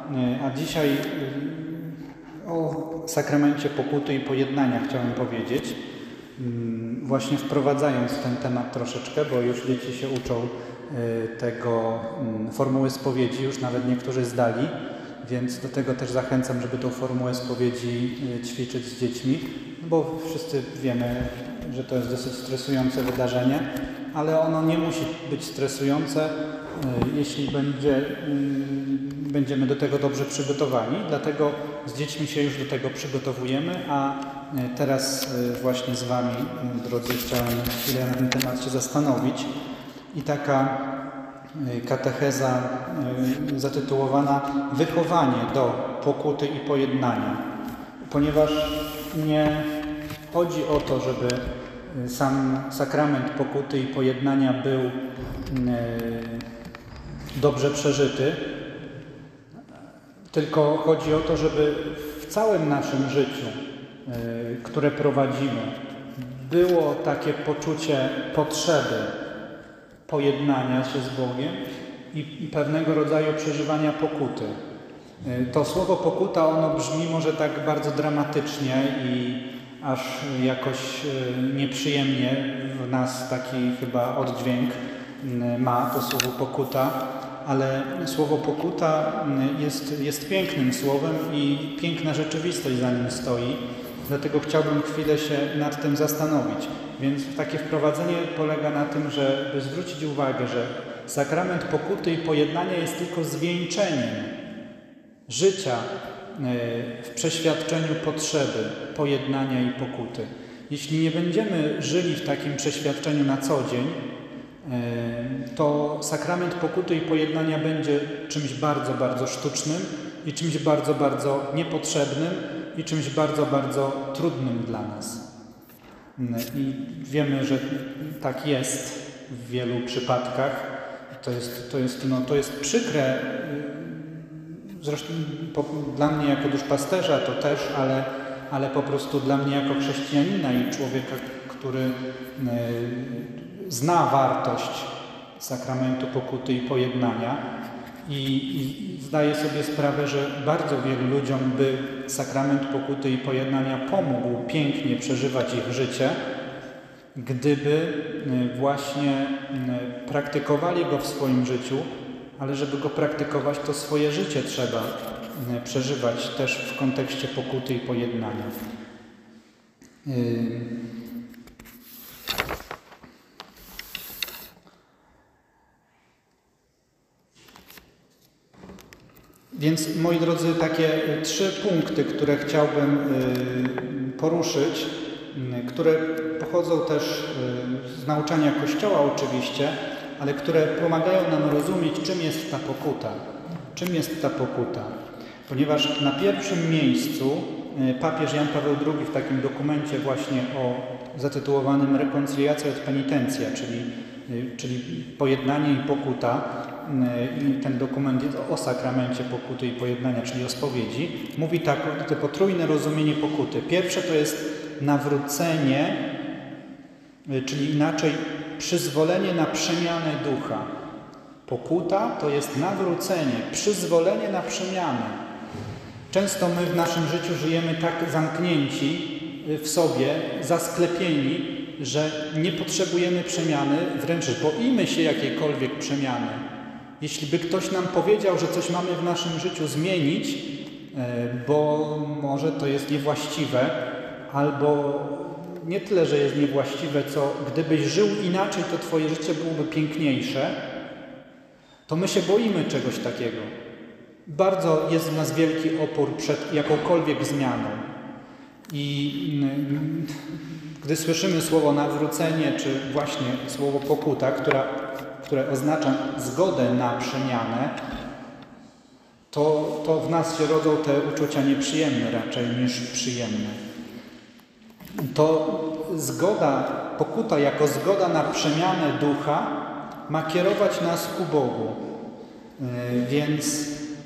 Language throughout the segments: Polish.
a dzisiaj o sakramencie pokuty i pojednania chciałem powiedzieć, właśnie wprowadzając ten temat troszeczkę, bo już dzieci się uczą tego formuły spowiedzi, już nawet niektórzy zdali, więc do tego też zachęcam, żeby tą formułę spowiedzi ćwiczyć z dziećmi, bo wszyscy wiemy, że to jest dosyć stresujące wydarzenie, ale ono nie musi być stresujące, jeśli będziemy do tego dobrze przygotowani. Dlatego z dziećmi się już do tego przygotowujemy, a teraz właśnie z Wami, drodzy, chciałem chwilę na ten temat się zastanowić. I taka katecheza zatytułowana Wychowanie do pokuty i pojednania. Ponieważ nie chodzi o to, żeby sam sakrament pokuty i pojednania był dobrze przeżyty, tylko chodzi o to, żeby w całym naszym życiu, które prowadzimy, było takie poczucie potrzeby pojednania się z Bogiem i pewnego rodzaju przeżywania pokuty. To słowo pokuta, ono brzmi może tak bardzo dramatycznie i aż jakoś nieprzyjemnie w nas taki chyba oddźwięk ma to słowo pokuta, ale słowo pokuta jest pięknym słowem i piękna rzeczywistość za nim stoi. Dlatego chciałbym chwilę się nad tym zastanowić. Więc takie wprowadzenie polega na tym, żeby zwrócić uwagę, że sakrament pokuty i pojednania jest tylko zwieńczeniem życia w przeświadczeniu potrzeby pojednania i pokuty. Jeśli nie będziemy żyli w takim przeświadczeniu na co dzień, to sakrament pokuty i pojednania będzie czymś bardzo, bardzo sztucznym i czymś bardzo, bardzo niepotrzebnym i czymś bardzo, bardzo trudnym dla nas. I wiemy, że tak jest w wielu przypadkach. To jest przykre. Zresztą dla mnie jako duszpasterza to też, ale po prostu dla mnie jako chrześcijanina i człowieka, który zna wartość sakramentu pokuty i pojednania i zdaję sobie sprawę, że bardzo wielu ludziom by sakrament pokuty i pojednania pomógł pięknie przeżywać ich życie, gdyby właśnie praktykowali go w swoim życiu, ale żeby go praktykować, to swoje życie trzeba przeżywać też w kontekście pokuty i pojednania. Więc, moi drodzy, takie 3 punkty, które chciałbym poruszyć, które pochodzą też z nauczania Kościoła oczywiście, ale które pomagają nam rozumieć, czym jest ta pokuta. Czym jest ta pokuta? Ponieważ na pierwszym miejscu papież Jan Paweł II w takim dokumencie właśnie zatytułowanym Reconciliatio et Penitentia, czyli pojednanie i pokuta, i ten dokument jest o sakramencie pokuty i pojednania, czyli o spowiedzi, mówi tak, to potrójne rozumienie pokuty. Pierwsze to jest nawrócenie, czyli inaczej przyzwolenie na przemianę ducha. Pokuta to jest nawrócenie, przyzwolenie na przemianę. Często my w naszym życiu żyjemy tak zamknięci w sobie, zasklepieni, że nie potrzebujemy przemiany, wręcz boimy się jakiejkolwiek przemiany. Jeśli by ktoś nam powiedział, że coś mamy w naszym życiu zmienić, bo może to jest niewłaściwe, albo nie tyle, że jest niewłaściwe, co gdybyś żył inaczej, to twoje życie byłoby piękniejsze, to my się boimy czegoś takiego. Bardzo jest w nas wielki opór przed jakąkolwiek zmianą. I gdy słyszymy słowo nawrócenie, czy właśnie słowo pokuta, które oznacza zgodę na przemianę, to w nas się rodzą te uczucia nieprzyjemne raczej niż przyjemne. To pokuta jako zgoda na przemianę ducha ma kierować nas ku Bogu. Więc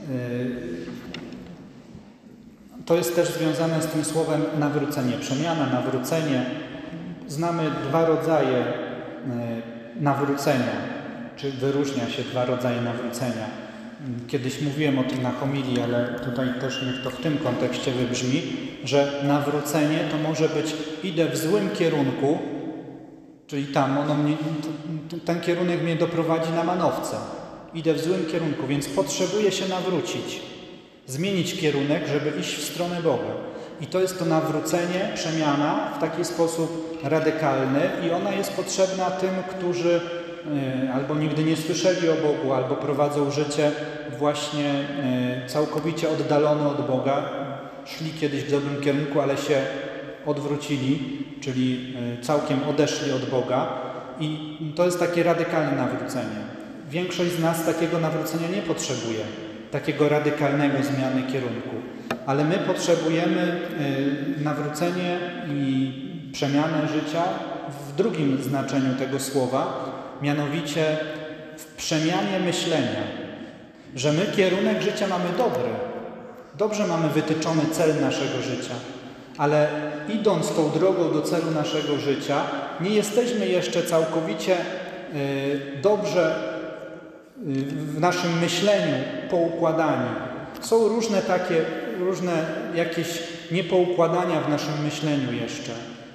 to jest też związane z tym słowem nawrócenie. Przemiana, nawrócenie. Znamy 2 rodzaje nawrócenia, czy wyróżnia się 2 rodzaje nawrócenia. Kiedyś mówiłem o tym na homilii, ale tutaj też niech to w tym kontekście wybrzmi, że nawrócenie to może być idę w złym kierunku, czyli tam ten kierunek mnie doprowadzi na manowce. Idę w złym kierunku, więc potrzebuję się nawrócić, zmienić kierunek, żeby iść w stronę Boga. I to jest to nawrócenie, przemiana w taki sposób radykalny i ona jest potrzebna tym, którzy albo nigdy nie słyszeli o Bogu, albo prowadzą życie właśnie całkowicie oddalone od Boga. Szli kiedyś w dobrym kierunku, ale się odwrócili, czyli całkiem odeszli od Boga. I to jest takie radykalne nawrócenie. Większość z nas takiego nawrócenia nie potrzebuje, takiego radykalnego zmiany kierunku. Ale my potrzebujemy nawrócenie i przemianę życia w drugim znaczeniu tego słowa, mianowicie w przemianie myślenia. Że my kierunek życia mamy dobry. Dobrze mamy wytyczony cel naszego życia. Ale idąc tą drogą do celu naszego życia, nie jesteśmy jeszcze całkowicie dobrze w naszym myśleniu poukładani. Są różne jakieś niepoukładania w naszym myśleniu jeszcze.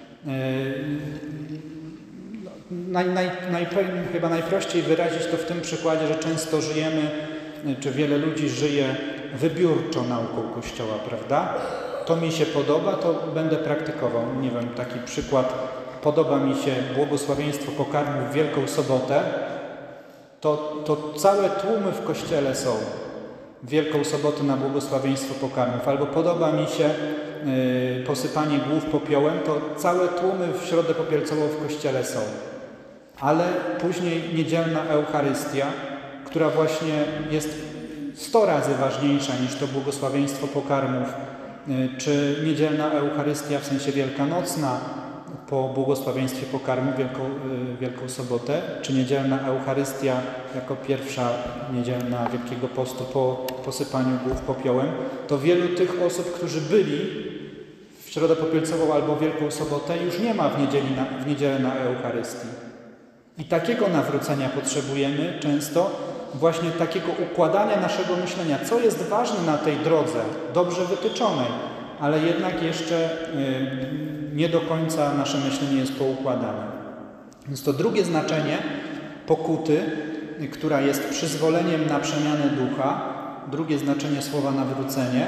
Chyba najprościej wyrazić to w tym przykładzie, że często żyjemy, czy wiele ludzi żyje wybiórczo nauką Kościoła, prawda? To mi się podoba, to będę praktykował. Nie wiem, taki przykład. Podoba mi się błogosławieństwo pokarmów w Wielką Sobotę, to całe tłumy w Kościele są w Wielką Sobotę na błogosławieństwo pokarmów. Albo podoba mi się posypanie głów popiołem, to całe tłumy w Środę Popielcową w Kościele są. Ale później niedzielna Eucharystia, która właśnie jest 100 razy ważniejsza niż to błogosławieństwo pokarmów, czy niedzielna Eucharystia w sensie wielkanocna po błogosławieństwie pokarmu Wielką Sobotę, czy niedzielna Eucharystia jako pierwsza niedzielna Wielkiego Postu po posypaniu głów popiołem, to wielu tych osób, którzy byli w Środę Popielcową albo Wielką Sobotę, już nie ma w niedzielę na Eucharystii. I takiego nawrócenia potrzebujemy często, właśnie takiego układania naszego myślenia, co jest ważne na tej drodze, dobrze wytyczonej, ale jednak jeszcze nie do końca nasze myślenie jest poukładane. Więc to drugie znaczenie pokuty, która jest przyzwoleniem na przemianę ducha, drugie znaczenie słowa nawrócenie,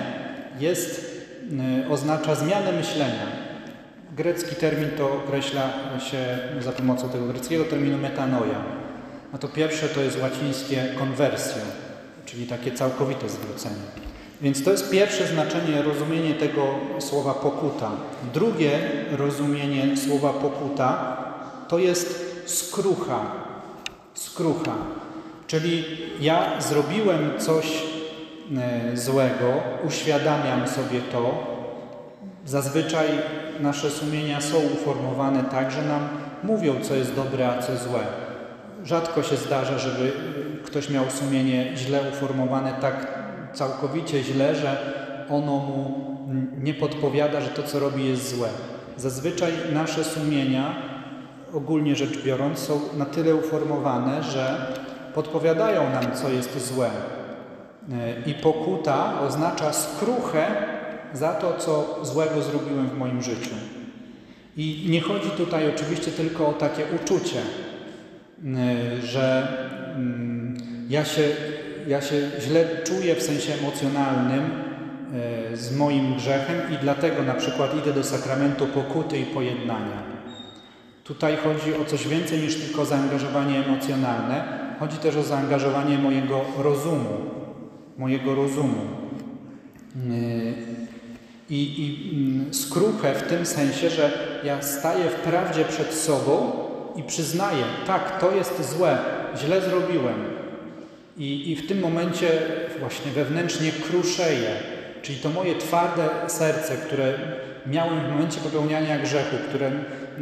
oznacza zmianę myślenia. Grecki termin to określa się za pomocą tego greckiego terminu metanoia. A to pierwsze to jest łacińskie conversio, czyli takie całkowite zwrócenie. Więc to jest pierwsze znaczenie, rozumienie tego słowa pokuta. Drugie rozumienie słowa pokuta to jest skrucha. Skrucha. Czyli ja zrobiłem coś złego, uświadamiam sobie to. Zazwyczaj nasze sumienia są uformowane tak, że nam mówią, co jest dobre, a co złe. Rzadko się zdarza, żeby ktoś miał sumienie źle uformowane, tak całkowicie źle, że ono mu nie podpowiada, że to, co robi, jest złe. Zazwyczaj nasze sumienia, ogólnie rzecz biorąc, są na tyle uformowane, że podpowiadają nam, co jest złe. I pokuta oznacza skruchę za to, co złego zrobiłem w moim życiu. I nie chodzi tutaj oczywiście tylko o takie uczucie, że ja się źle czuję w sensie emocjonalnym z moim grzechem i dlatego na przykład idę do sakramentu pokuty i pojednania. Tutaj chodzi o coś więcej niż tylko zaangażowanie emocjonalne. Chodzi też o zaangażowanie mojego rozumu. I skruchę w tym sensie, że ja staję w prawdzie przed sobą i przyznaję, tak, to jest złe, źle zrobiłem. I w tym momencie właśnie wewnętrznie kruszeję, czyli to moje twarde serce, które miałem w momencie popełniania grzechu, które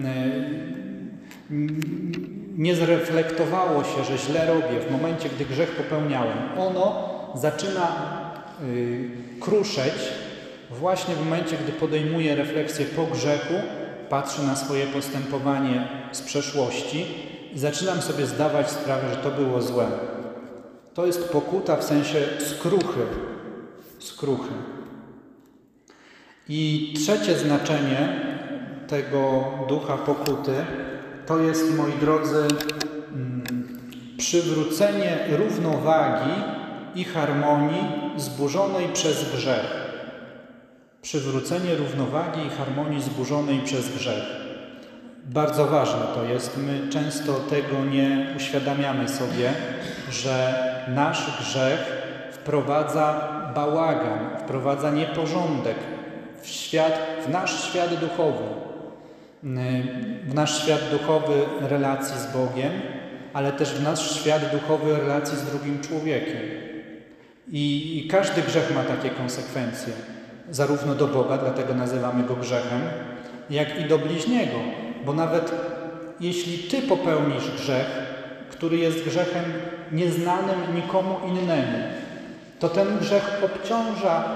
nie zreflektowało się, że źle robię w momencie, gdy grzech popełniałem. Ono zaczyna kruszeć właśnie w momencie, gdy podejmuję refleksję po grzechu, patrzę na swoje postępowanie z przeszłości i zaczynam sobie zdawać sprawę, że to było złe. To jest pokuta w sensie skruchy. Skruchy. I trzecie znaczenie tego ducha pokuty to jest, moi drodzy, przywrócenie równowagi i harmonii zburzonej przez grzech. Przywrócenie równowagi i harmonii zburzonej przez grzech. Bardzo ważne to jest. My często tego nie uświadamiamy sobie, że nasz grzech wprowadza bałagan, wprowadza nieporządek w nasz świat duchowy. W nasz świat duchowy relacji z Bogiem, ale też w nasz świat duchowy relacji z drugim człowiekiem. I każdy grzech ma takie konsekwencje. Zarówno do Boga, dlatego nazywamy go grzechem, jak i do bliźniego. Bo nawet jeśli Ty popełnisz grzech, który jest grzechem nieznanym nikomu innemu, to ten grzech obciąża,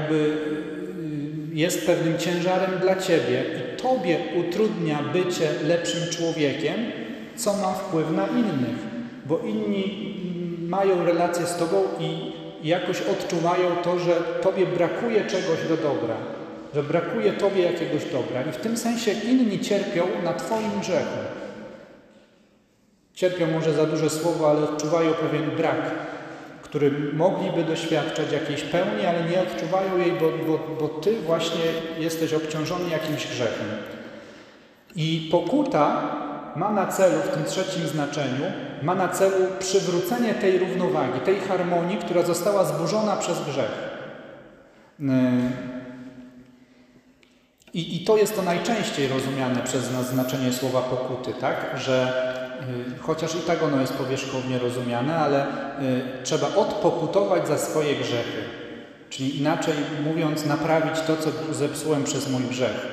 jest pewnym ciężarem dla Ciebie i Tobie utrudnia bycie lepszym człowiekiem, co ma wpływ na innych. Bo inni mają relację z Tobą i jakoś odczuwają to, że Tobie brakuje czegoś do dobra, że brakuje Tobie jakiegoś dobra i w tym sensie inni cierpią na Twoim grzechu. Cierpią może za duże słowo, ale odczuwają pewien brak, który mogliby doświadczać jakiejś pełni, ale nie odczuwają jej, bo Ty właśnie jesteś obciążony jakimś grzechem. I pokuta ma na celu, w tym trzecim znaczeniu, ma na celu przywrócenie tej równowagi, tej harmonii, która została zburzona przez grzech. I to jest to najczęściej rozumiane przez nas znaczenie słowa pokuty, tak? Że chociaż i tak ono jest powierzchownie rozumiane, ale trzeba odpokutować za swoje grzechy. Czyli inaczej mówiąc, naprawić to, co zepsułem przez mój grzech.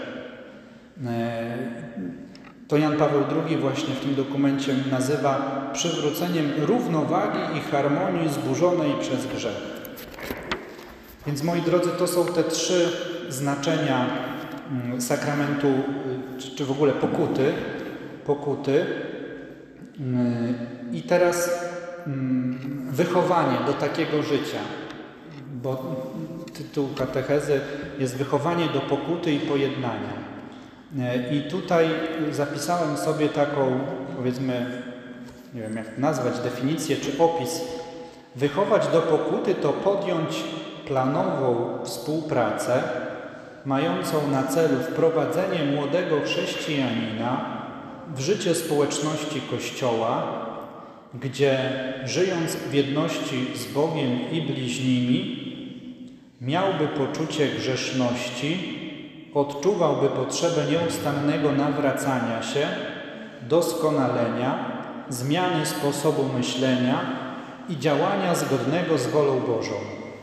To Jan Paweł II właśnie w tym dokumencie nazywa przywróceniem równowagi i harmonii zburzonej przez grzech. Więc moi drodzy, to są te trzy znaczenia sakramentu, czy w ogóle pokuty. I teraz wychowanie do takiego życia, bo tytuł katechezy jest wychowanie do pokuty i pojednania. I tutaj zapisałem sobie taką, powiedzmy, nie wiem jak nazwać, definicję czy opis. Wychować do pokuty to podjąć planową współpracę mającą na celu wprowadzenie młodego chrześcijanina w życie społeczności Kościoła, gdzie żyjąc w jedności z Bogiem i bliźnimi miałby poczucie grzeszności, odczuwałby potrzebę nieustannego nawracania się, doskonalenia, zmiany sposobu myślenia i działania zgodnego z wolą Bożą.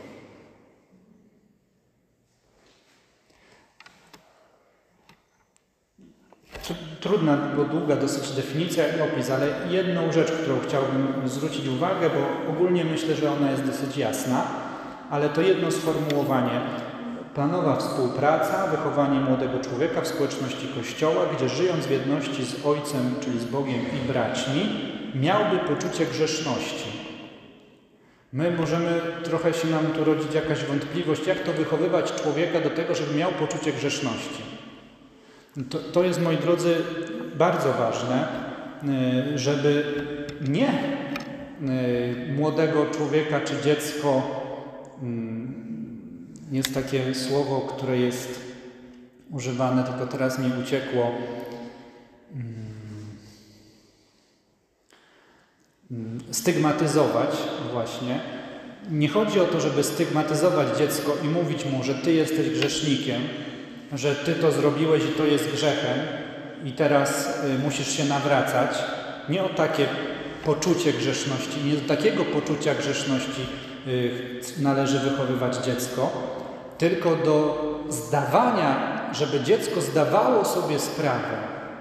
Trudna, bo długa dosyć definicja i opis, ale jedną rzecz, którą chciałbym zwrócić uwagę, bo ogólnie myślę, że ona jest dosyć jasna, ale to jedno sformułowanie. Planowa współpraca, wychowanie młodego człowieka w społeczności Kościoła, gdzie żyjąc w jedności z Ojcem, czyli z Bogiem i braćmi, miałby poczucie grzeszności. My możemy, trochę się nam tu rodzić jakaś wątpliwość, jak to wychowywać człowieka do tego, żeby miał poczucie grzeszności. To jest, moi drodzy, bardzo ważne, żeby nie młodego człowieka czy dziecko, jest takie słowo, które jest używane, tylko teraz mi uciekło, stygmatyzować właśnie. Nie chodzi o to, żeby stygmatyzować dziecko i mówić mu, że ty jesteś grzesznikiem, że ty to zrobiłeś i to jest grzechem i teraz musisz się nawracać. Nie o takie poczucie grzeszności, nie do takiego poczucia grzeszności należy wychowywać dziecko, tylko do zdawania, żeby dziecko zdawało sobie sprawę,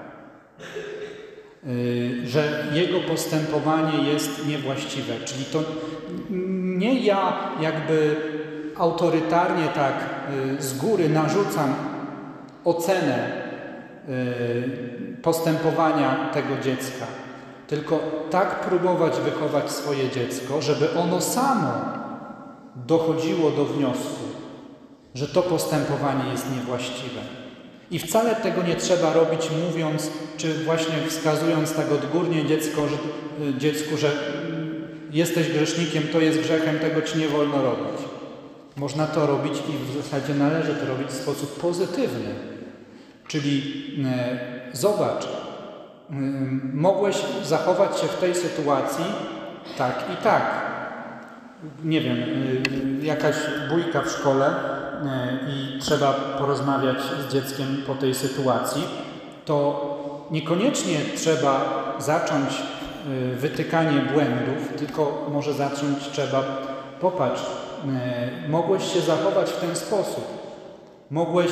że jego postępowanie jest niewłaściwe. Czyli to nie ja jakby autorytarnie tak z góry narzucam ocenę postępowania tego dziecka, tylko tak próbować wychować swoje dziecko, żeby ono samo dochodziło do wniosku, że to postępowanie jest niewłaściwe. I wcale tego nie trzeba robić mówiąc, czy właśnie wskazując tak odgórnie dziecku, że jesteś grzesznikiem, to jest grzechem, tego ci nie wolno robić. Można to robić i w zasadzie należy to robić w sposób pozytywny. Czyli zobacz, mogłeś zachować się w tej sytuacji tak i tak. Nie wiem, jakaś bójka w szkole i trzeba porozmawiać z dzieckiem po tej sytuacji, to niekoniecznie trzeba zacząć wytykanie błędów, tylko może zacząć trzeba, popatrz, mogłeś się zachować w ten sposób. Mogłeś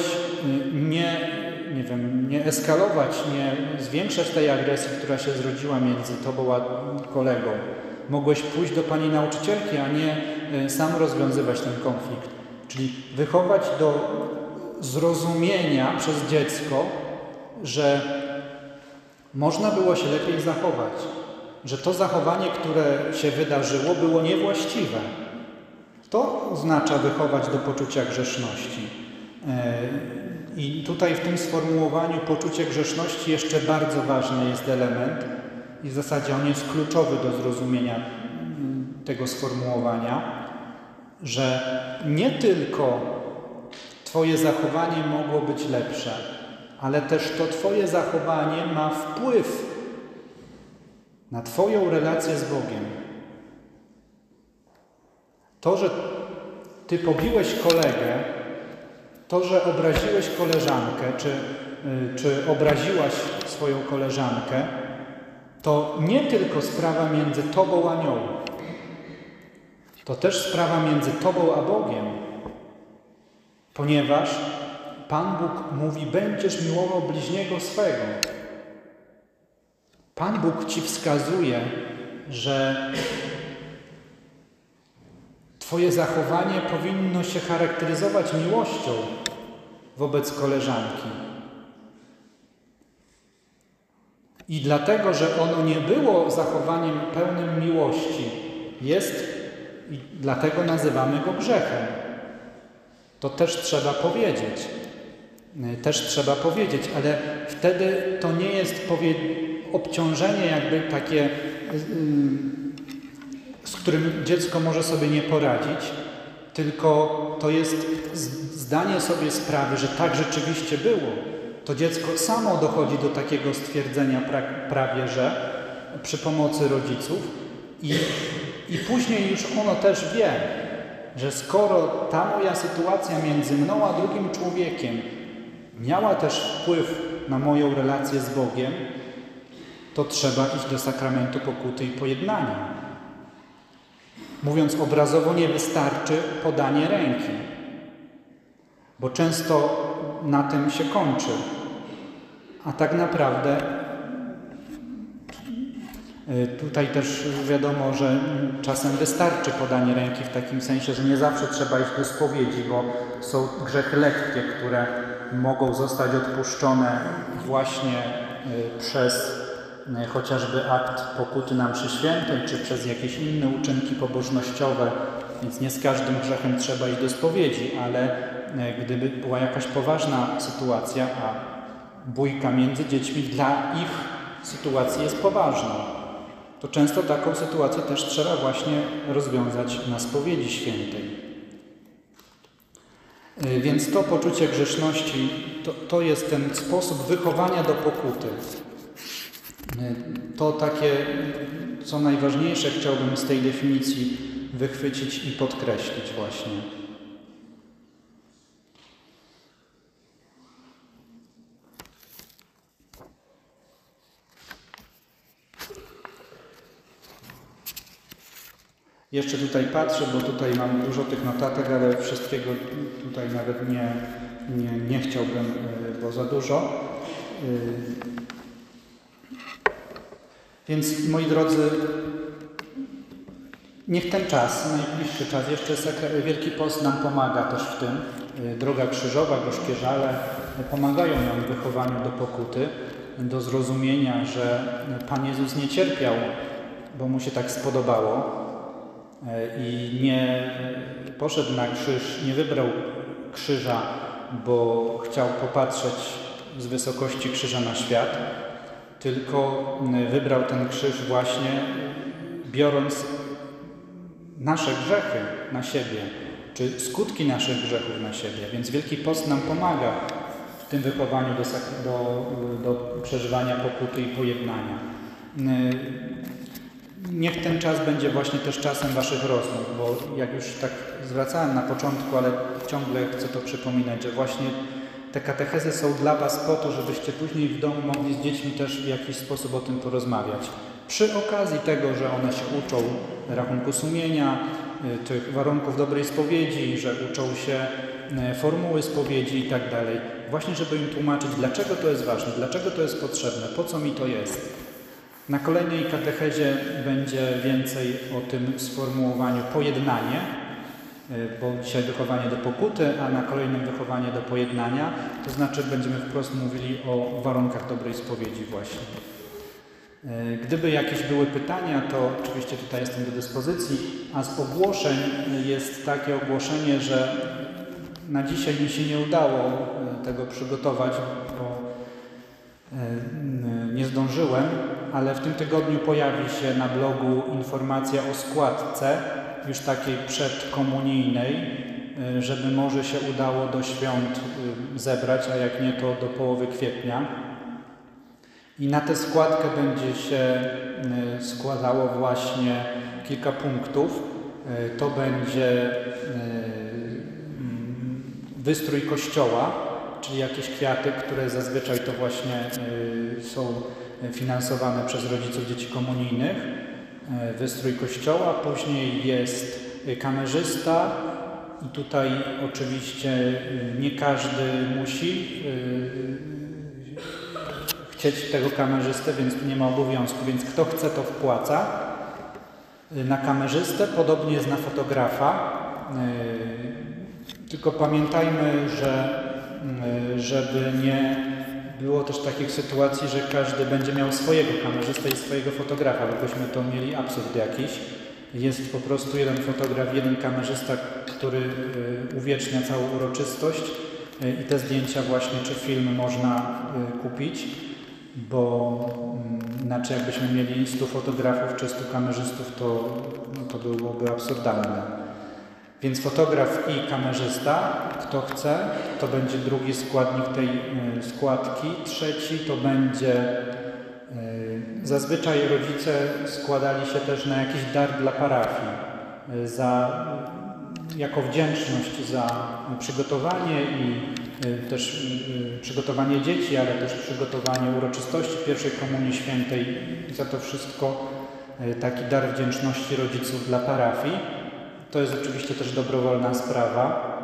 nie eskalować, nie zwiększać tej agresji, która się zrodziła między tobą a kolegą. Mogłeś pójść do pani nauczycielki, a nie sam rozwiązywać ten konflikt. Czyli wychować do zrozumienia przez dziecko, że można było się lepiej zachować, że to zachowanie, które się wydarzyło, było niewłaściwe. To oznacza wychować do poczucia grzeszności. I tutaj w tym sformułowaniu poczucie grzeszności jeszcze bardzo ważny jest element i w zasadzie on jest kluczowy do zrozumienia tego sformułowania, że nie tylko twoje zachowanie mogło być lepsze, ale też to twoje zachowanie ma wpływ na twoją relację z Bogiem. To, że ty pobiłeś kolegę, to, że obraziłeś koleżankę, czy obraziłaś swoją koleżankę, to nie tylko sprawa między tobą a nią. To też sprawa między tobą a Bogiem. Ponieważ Pan Bóg mówi, będziesz miłował bliźniego swego. Pan Bóg ci wskazuje, że twoje zachowanie powinno się charakteryzować miłością wobec koleżanki. I dlatego, że ono nie było zachowaniem pełnym miłości, i dlatego nazywamy go grzechem. To też trzeba powiedzieć. Ale wtedy to nie jest obciążenie jakby takie, z którym dziecko może sobie nie poradzić, tylko to jest zdanie sobie sprawy, że tak rzeczywiście było. To dziecko samo dochodzi do takiego stwierdzenia prawie, że przy pomocy rodziców i później już ono też wie, że skoro ta moja sytuacja między mną a drugim człowiekiem miała też wpływ na moją relację z Bogiem, to trzeba iść do sakramentu pokuty i pojednania. Mówiąc obrazowo, nie wystarczy podanie ręki, bo często na tym się kończy. A tak naprawdę tutaj też wiadomo, że czasem wystarczy podanie ręki w takim sensie, że nie zawsze trzeba iść do spowiedzi, bo są grzechy lekkie, które mogą zostać odpuszczone właśnie przez chociażby akt pokuty na mszy świętej, czy przez jakieś inne uczynki pobożnościowe, więc nie z każdym grzechem trzeba iść do spowiedzi, ale gdyby była jakaś poważna sytuacja, a bójka między dziećmi dla ich sytuacji jest poważna, to często taką sytuację też trzeba właśnie rozwiązać na spowiedzi świętej. Więc to poczucie grzeszności to jest ten sposób wychowania do pokuty. To takie, co najważniejsze, chciałbym z tej definicji wychwycić i podkreślić właśnie. Jeszcze tutaj patrzę, bo tutaj mam dużo tych notatek, ale wszystkiego tutaj nawet nie chciałbym, bo za dużo. Więc moi drodzy, niech ten czas, najbliższy czas, jeszcze Wielki Post nam pomaga też w tym. Droga krzyżowa, gorzkie żale pomagają nam w wychowaniu do pokuty, do zrozumienia, że Pan Jezus nie cierpiał, bo mu się tak spodobało i nie poszedł na krzyż, nie wybrał krzyża, bo chciał popatrzeć z wysokości krzyża na świat, tylko wybrał ten krzyż właśnie biorąc nasze grzechy na siebie, czy skutki naszych grzechów na siebie. Więc Wielki Post nam pomaga w tym wychowaniu do przeżywania pokuty i pojednania. Niech ten czas będzie właśnie też czasem waszych rozmów, bo jak już tak zwracałem na początku, ale ciągle chcę to przypominać, że właśnie te katechezy są dla was po to, żebyście później w domu mogli z dziećmi też w jakiś sposób o tym porozmawiać. Przy okazji tego, że one się uczą rachunku sumienia, tych warunków dobrej spowiedzi, że uczą się formuły spowiedzi i tak dalej. Właśnie, żeby im tłumaczyć, dlaczego to jest ważne, dlaczego to jest potrzebne, po co mi to jest. Na kolejnej katechezie będzie więcej o tym sformułowaniu pojednanie, bo dzisiaj wychowanie do pokuty, a na kolejnym wychowanie do pojednania, to znaczy będziemy wprost mówili o warunkach dobrej spowiedzi właśnie. Gdyby jakieś były pytania, to oczywiście tutaj jestem do dyspozycji, a z ogłoszeń jest takie ogłoszenie, że na dzisiaj mi się nie udało tego przygotować, bo nie zdążyłem, ale w tym tygodniu pojawi się na blogu informacja o składce, już takiej przedkomunijnej, żeby może się udało do świąt zebrać, a jak nie, to do połowy kwietnia. I na tę składkę będzie się składało właśnie kilka punktów. To będzie wystrój kościoła, czyli jakieś kwiaty, które zazwyczaj to właśnie są finansowane przez rodziców dzieci komunijnych. Wystrój kościoła, później jest kamerzysta i tutaj oczywiście nie każdy musi chcieć tego kamerzystę, więc tu nie ma obowiązku, więc kto chce, to wpłaca na kamerzystę, podobnie jest na fotografa. Tylko pamiętajmy, żeby nie było też takich sytuacji, że każdy będzie miał swojego kamerzystę i swojego fotografa, bo byśmy to mieli absurd jakiś. Jest po prostu jeden fotograf, jeden kamerzysta, który uwiecznia całą uroczystość i te zdjęcia właśnie, czy filmy można kupić, bo inaczej jakbyśmy mieli 100 fotografów czy 100 kamerzystów, to byłoby absurdalne. Więc fotograf i kamerzysta, kto chce, to będzie drugi składnik tej składki. Trzeci to będzie, zazwyczaj rodzice składali się też na jakiś dar dla parafii, jako wdzięczność za przygotowanie i też przygotowanie dzieci, ale też przygotowanie uroczystości pierwszej Komunii Świętej. Za to wszystko taki dar wdzięczności rodziców dla parafii. To jest oczywiście też dobrowolna sprawa.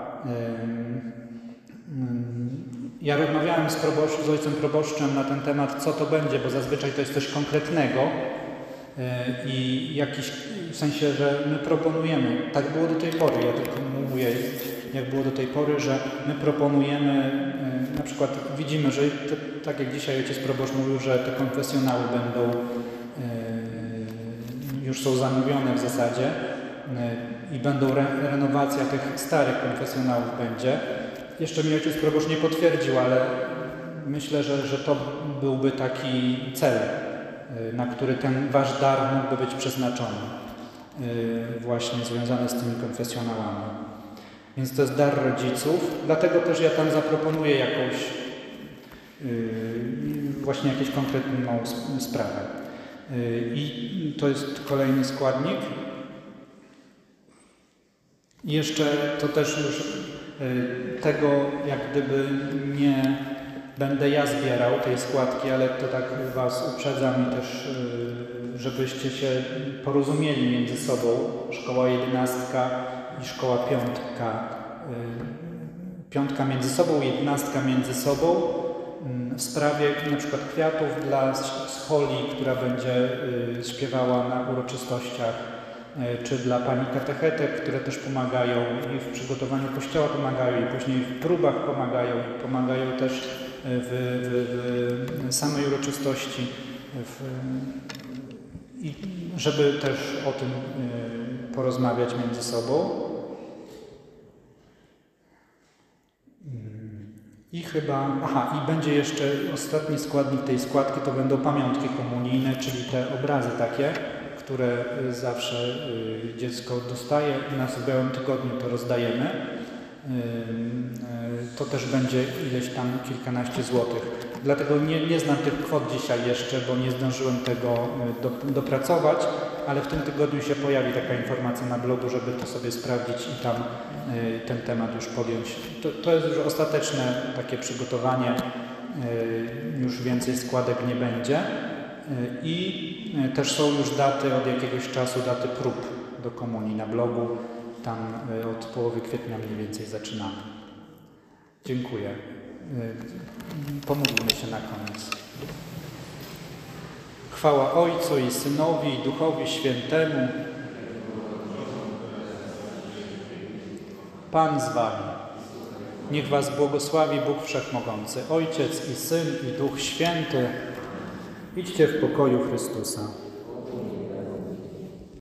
Ja rozmawiałem z ojcem proboszczem na ten temat, co to będzie, bo zazwyczaj to jest coś konkretnego i jakiś, w sensie, że my proponujemy, tak było do tej pory, ja tylko mówię, jak było do tej pory, że my proponujemy, na przykład widzimy, że tak jak dzisiaj ojciec proboszcz mówił, że te konfesjonały będą, już są zamówione w zasadzie, i będą renowacja tych starych konfesjonałów będzie. Jeszcze mi ojciec proboszcz nie potwierdził, ale myślę, że to byłby taki cel, na który ten wasz dar mógłby być przeznaczony, właśnie związany z tymi konfesjonałami. Więc to jest dar rodziców, dlatego też ja tam zaproponuję właśnie jakąś konkretną sprawę. I to jest kolejny składnik. I jeszcze to też już tego jak gdyby nie będę ja zbierał tej składki, ale to tak was uprzedzam i też żebyście się porozumieli między sobą, szkoła 11 i szkoła 5. 5 między sobą, 11 między sobą w sprawie na przykład kwiatów dla scholi, która będzie śpiewała na uroczystościach, czy dla pani katechetek, które też pomagają i w przygotowaniu kościoła pomagają, i później w próbach pomagają, i pomagają też w samej uroczystości i żeby też o tym porozmawiać między sobą. I i będzie jeszcze ostatni składnik tej składki, to będą pamiątki komunijne, czyli te obrazy takie, które zawsze dziecko dostaje. U nas w Białym Tygodniu to rozdajemy. To też będzie ileś tam kilkanaście złotych. Dlatego nie znam tych kwot dzisiaj jeszcze, bo nie zdążyłem tego dopracować, ale w tym tygodniu się pojawi taka informacja na blogu, żeby to sobie sprawdzić i tam ten temat już podjąć. To jest już ostateczne takie przygotowanie, już więcej składek nie będzie i też są już daty od jakiegoś czasu, daty prób do komunii na blogu. Tam od połowy kwietnia mniej więcej zaczynamy. Dziękuję. Pomódlmy się na koniec. Chwała Ojcu i Synowi i Duchowi Świętemu. Pan z wami. Niech was błogosławi Bóg Wszechmogący, Ojciec i Syn i Duch Święty. Idźcie w pokoju Chrystusa.